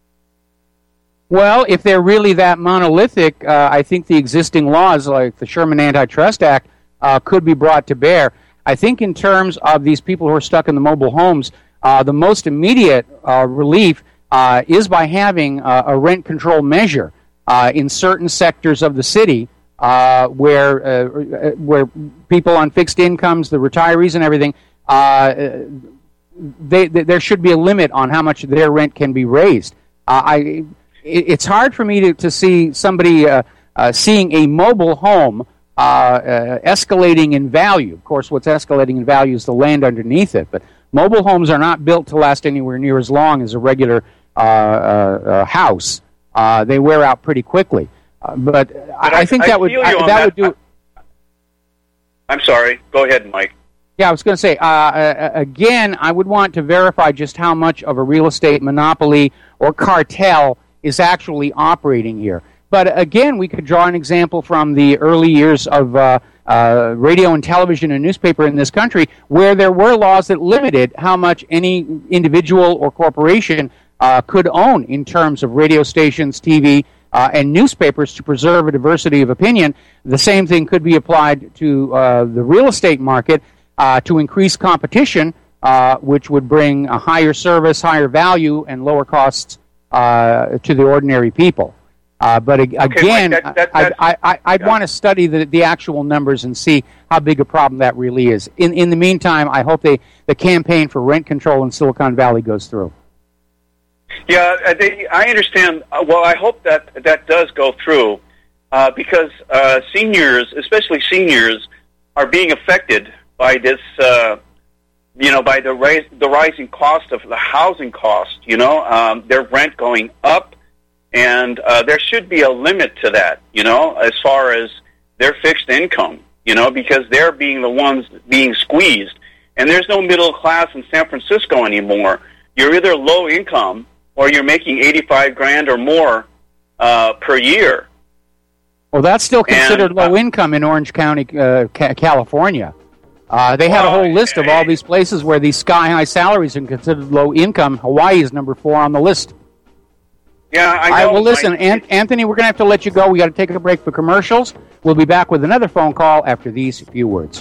Well, if they're really that monolithic, I think the existing laws, like the Sherman Antitrust Act, could be brought to bear. I think in terms of these people who are stuck in the mobile homes, the most immediate relief is by having a rent control measure in certain sectors of the city where people on fixed incomes, the retirees and everything, there should be a limit on how much their rent can be raised. It's hard for me to see somebody seeing a mobile home escalating in value. Of course, what's escalating in value is the land underneath it, but mobile homes are not built to last anywhere near as long as a regular house. They wear out pretty quickly. But I think that would do. I'm sorry. Go ahead, Mike. Yeah, I was going to say, again, I would want to verify just how much of a real estate monopoly or cartel is actually operating here. But again, we could draw an example from the early years of radio and television and newspaper in this country, where there were laws that limited how much any individual or corporation could own in terms of radio stations, TV, and newspapers to preserve a diversity of opinion. The same thing could be applied to the real estate market to increase competition, which would bring a higher service, higher value, and lower costs to the ordinary people. But again, I'd want to study the actual numbers and see how big a problem that really is. In the meantime, I hope the campaign for rent control in Silicon Valley goes through. Yeah, I understand. Well, I hope that does go through because seniors, especially seniors, are being affected by this, by the rising cost of the housing cost, their rent going up, and there should be a limit to that, as far as their fixed income, because they're being the ones being squeezed. And there's no middle class in San Francisco anymore. You're either low income or you're making $85,000 or more per year. Well, that's still considered low income in Orange County, California. They had a whole list of all these places where these sky-high salaries are considered low income. Hawaii is number 4 on the list. Yeah, I know. All right, well, listen, Anthony, we're going to have to let you go. We got to take a break for commercials. We'll be back with another phone call after these few words.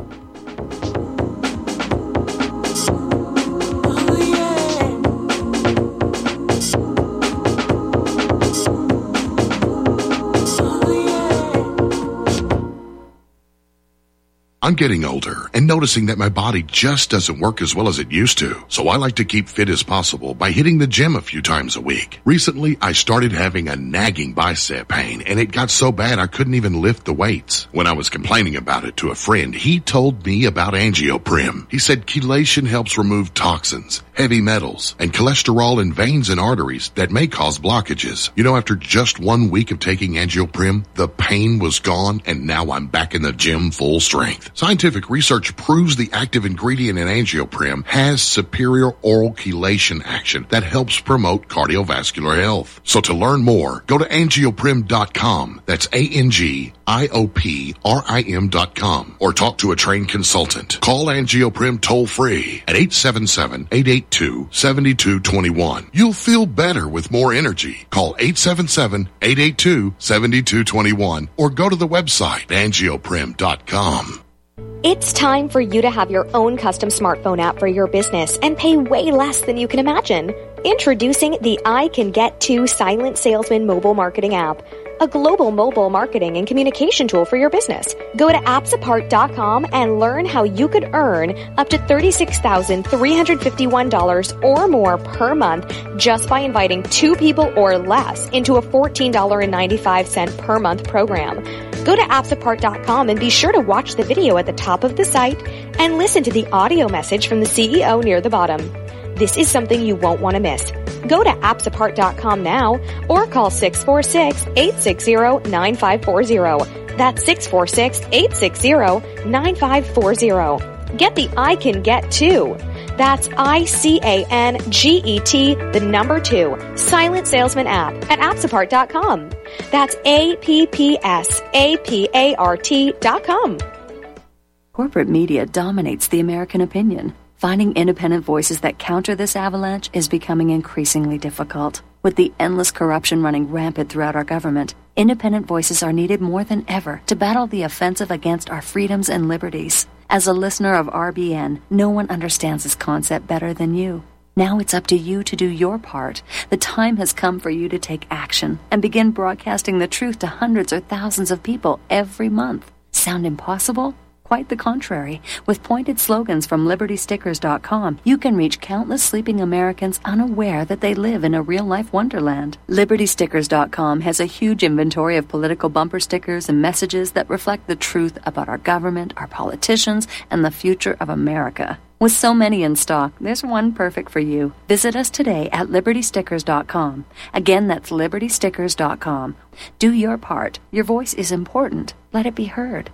I'm getting older and noticing that my body just doesn't work as well as it used to. So I like to keep fit as possible by hitting the gym a few times a week. Recently, I started having a nagging bicep pain and it got so bad I couldn't even lift the weights. When I was complaining about it to a friend, he told me about Angioprim. He said chelation helps remove toxins, heavy metals, and cholesterol in veins and arteries that may cause blockages. After just 1 week of taking Angioprim, the pain was gone and now I'm back in the gym full strength. Scientific research proves the active ingredient in Angioprim has superior oral chelation action that helps promote cardiovascular health. So to learn more, go to angioprim.com. That's ANGIOPRIM.com. Or talk to a trained consultant. Call Angioprim toll free at 877-882-7221. You'll feel better with more energy. Call 877-882-7221 or go to the website angioprim.com. It's time for you to have your own custom smartphone app for your business and pay way less than you can imagine. Introducing the I Can Get To Silent Salesman mobile marketing app, a global mobile marketing and communication tool for your business. Go to appsapart.com and learn how you could earn up to $36,351 or more per month just by inviting 2 people or less into a $14.95 per month program. Go to appsapart.com and be sure to watch the video at the top of the site and listen to the audio message from the CEO near the bottom. This is something you won't want to miss. Go to appsapart.com now or call 646-860-9540. That's 646-860-9540. Get the I Can Get To. That's ICANGET, the number 2, Silent Salesman app at appsapart.com. That's APPSAPART.com. Corporate media dominates the American opinion. Finding independent voices that counter this avalanche is becoming increasingly difficult. With the endless corruption running rampant throughout our government, independent voices are needed more than ever to battle the offensive against our freedoms and liberties. As a listener of RBN, no one understands this concept better than you. Now it's up to you to do your part. The time has come for you to take action and begin broadcasting the truth to hundreds or thousands of people every month. Sound impossible? Quite the contrary. With pointed slogans from LibertyStickers.com, you can reach countless sleeping Americans unaware that they live in a real-life wonderland. LibertyStickers.com has a huge inventory of political bumper stickers and messages that reflect the truth about our government, our politicians, and the future of America. With so many in stock, there's one perfect for you. Visit us today at LibertyStickers.com. Again, that's LibertyStickers.com. Do your part. Your voice is important. Let it be heard.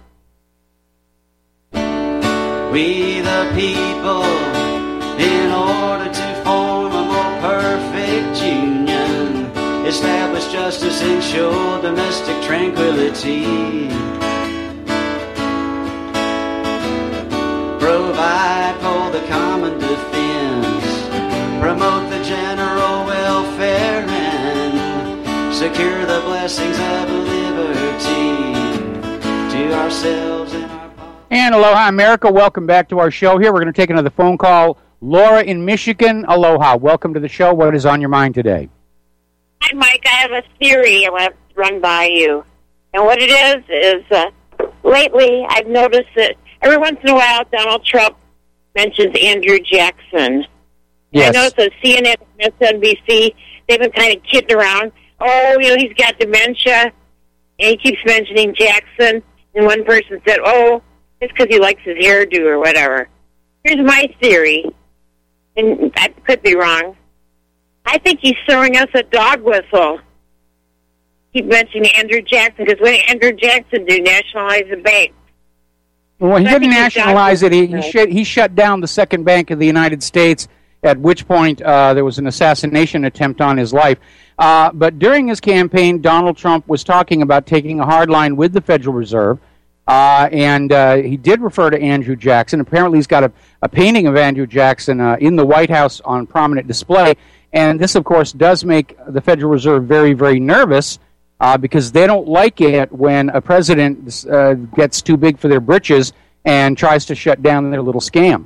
We the people, in order to form a more perfect union, establish justice, ensure domestic tranquility, provide for the common defense, promote the general welfare, and secure the blessings of liberty to ourselves and our... And aloha, America. Welcome back to our show here. We're going to take another phone call. Laura in Michigan, aloha. Welcome to the show. What is on your mind today? Hi, Mike. I have a theory I want to run by you. And what it is lately I've noticed that every once in a while Donald Trump mentions Andrew Jackson. Yes. I noticed that CNN and MSNBC, they've been kind of kidding around. Oh, he's got dementia, and he keeps mentioning Jackson. And one person said, oh, it's because he likes his hairdo or whatever. Here's my theory, and I could be wrong. I think he's throwing us a dog whistle. Keep mentioning Andrew Jackson, because what did Andrew Jackson do? Nationalize the bank. Well, he didn't nationalize it. He shut down the second bank of the United States, at which point there was an assassination attempt on his life. But during his campaign, Donald Trump was talking about taking a hard line with the Federal Reserve, and he did refer to Andrew Jackson. Apparently, he's got a painting of Andrew Jackson in the White House on prominent display, and this, of course, does make the Federal Reserve very, very nervous, because they don't like it when a president gets too big for their britches and tries to shut down their little scam.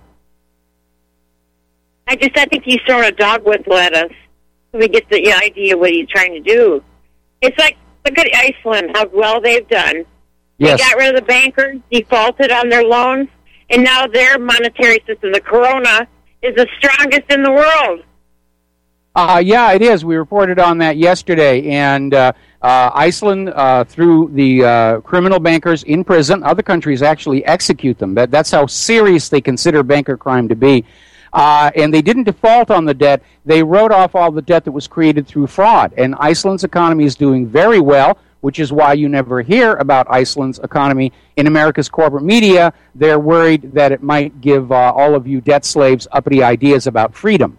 I think he's throwing a dog whistle at us. So we get the idea what he's trying to do. It's like, look at Iceland, how well they've done. Yes. They got rid of the bankers, defaulted on their loans, and now their monetary system, the Corona, is the strongest in the world. Yeah, it is. We reported on that yesterday. And Iceland, through the criminal bankers in prison, other countries actually execute them. That's how serious they consider banker crime to be. And they didn't default on the debt. They wrote off all the debt that was created through fraud. And Iceland's economy is doing very well, which is why you never hear about Iceland's economy in America's corporate media. They're worried that it might give all of you debt slaves uppity ideas about freedom.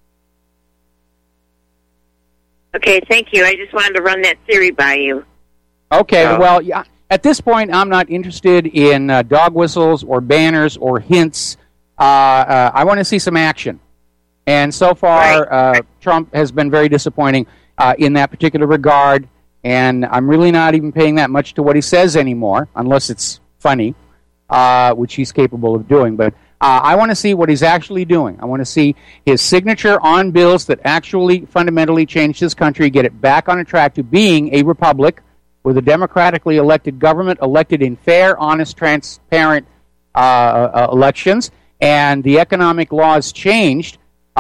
Okay, thank you. I just wanted to run that theory by you. Okay, well, yeah, at this point, I'm not interested in dog whistles or banners or hints. I want to see some action. And so far, Trump has been very disappointing in that particular regard, and I'm really not even paying that much to what he says anymore, unless it's funny, which he's capable of doing. But I want to see what he's actually doing. I want to see his signature on bills that actually fundamentally change this country, get it back on a track to being a republic with a democratically elected government, elected in fair, honest, transparent elections, and the economic laws changed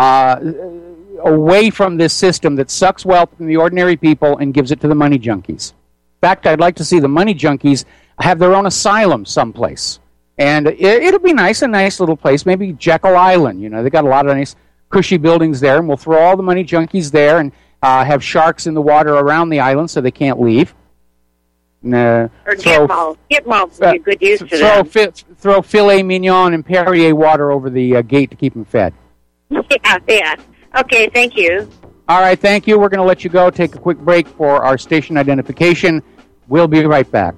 away from this system that sucks wealth from the ordinary people and gives it to the money junkies. In fact, I'd like to see the money junkies have their own asylum someplace. And it'll be nice, a nice little place, maybe Jekyll Island. They got a lot of nice, cushy buildings there, and we'll throw all the money junkies there and have sharks in the water around the island so they can't leave. Or Gitmo. Gitmo would be good use to them. Throw filet mignon and Perrier water over the gate to keep them fed. Yeah. Okay, thank you. All right, thank you. We're going to let you go. Take a quick break for our station identification. We'll be right back.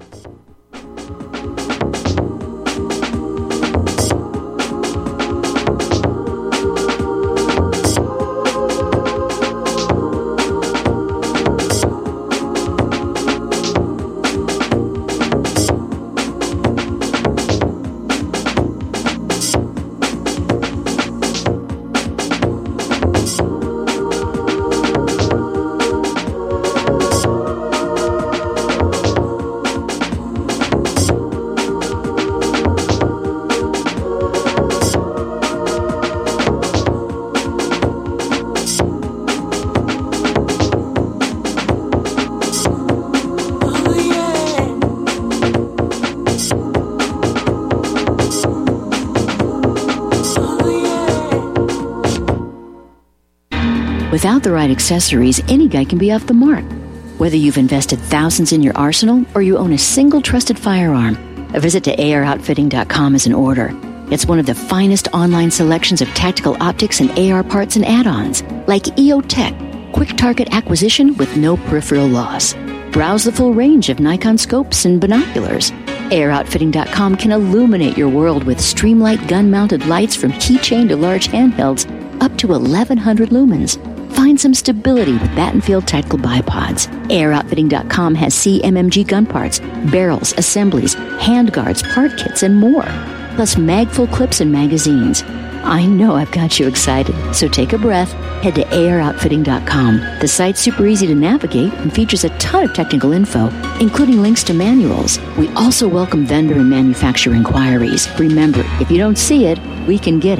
Without the right accessories, any guy can be off the mark. Whether you've invested thousands in your arsenal or you own a single trusted firearm, a visit to AROutfitting.com is in order. It's one of the finest online selections of tactical optics and AR parts and add-ons, like EOTech, quick target acquisition with no peripheral loss. Browse the full range of Nikon scopes and binoculars. AROutfitting.com can illuminate your world with Streamlight gun-mounted lights from keychain to large handhelds, up to 1,100 lumens. Find some stability with Battenfield Tactical Bipods. AirOutfitting.com has CMMG gun parts, barrels, assemblies, handguards, part kits, and more. Plus mag-full clips and magazines. I know I've got you excited, so take a breath. Head to AirOutfitting.com. The site's super easy to navigate and features a ton of technical info, including links to manuals. We also welcome vendor and manufacturer inquiries. Remember, if you don't see it, we can get it.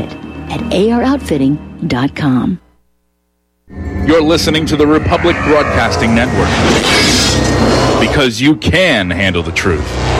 at aroutfitting.com. You're listening to the Republic Broadcasting Network, because you can handle the truth.